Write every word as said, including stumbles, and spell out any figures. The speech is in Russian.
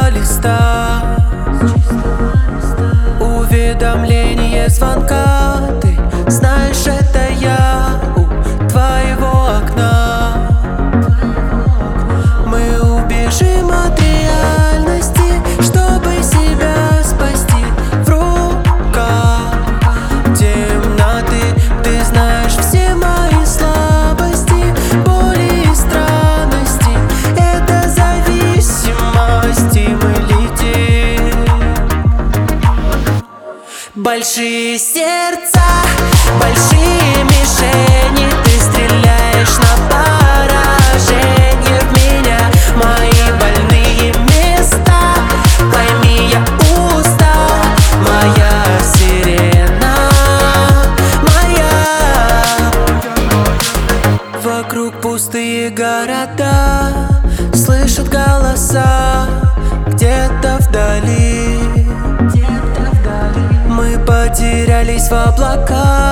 листа, уведомление звонка. Ты знаешь, это я у твоего окна. Мы убежим от реальности, чтобы себя спасти в руках темноты. Ты знаешь все мои слабости, боли и странности. Это зависимость, и мы летим. Большие сердца, большие мишени. Ты стреляешь на поражение в меня, мои больные места. Пойми, я устал, моя сирена, моя. Вокруг пустые города, слышат голоса где-то вдали. Мы потерялись в облаках.